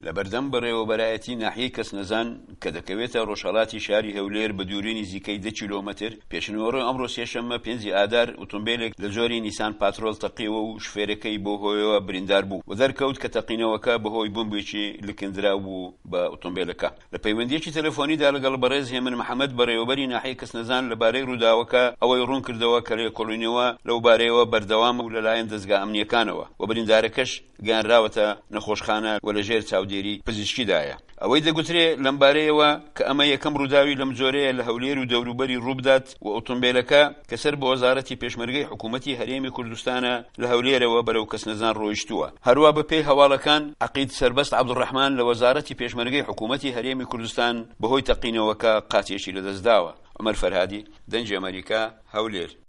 لەبەردەم بەڕێوەبەرایەتی ناحیەی کەسنەزان کە دەکەوێتە ڕۆژهەڵاتی شاری هەولێر بە دوورینی نزیکەی 10 کیلۆمەتر پێشنەوەڕۆی ئەمڕۆ سێشەممە 5 ئادار ئۆتۆمبیلێک لە جۆری نیسان پاترۆل تەقیەوە و شفێرەکەی بۆ هۆیەوە بریندار بوو و دەرکەوت کە تەقینەوەکە بەهۆی بمبێکی لکندرا بوو بە ئۆتۆمبیلەکە. لە پەیوەندیەکی تەلەفۆنیدا لەگەڵ بەڕێز هێمن محەممەد بەڕێوەبەری ناحیەی کەسنەزان لەبارەی ڕووداوەکە ئەوەی ڕوون کردەوە کە لێکۆڵینەوە لەو بارەیەوە بەردەوام و لەلایەن دەستگا ئەمنیەکانەوە و بریندارەکەش گەیاندراوەتە نەخۆشخانە و لەژێر چاودێری پزیشکیدایە. ئەوەی دەگوترێت لەم بارەیەوە کە ئەمە یەکەم ڕووداوی لەم جۆرەیە لە هەولێر و دەوروبەری ڕووبدات و ئۆتۆمبیلەکە کە سەر بە وەزارەتی پێشمەرگەی حکوومەتی هەرێمی کوردستانە لە هەولێرەوە بەرەو کەسنەزان ڕۆیشتووە. هەروە بەپێی هەواڵەکان عەقید سەربەست عەبدوڕەحمان لە وەزارەتی پێشمەرگەی حکوومەتی هەرێمی کوردستان بەهۆی تەقینەوەکە قاچێکی لەدەستداوە. عومەر فەرهادی، دەنگی ئەمریکا، هەولێر.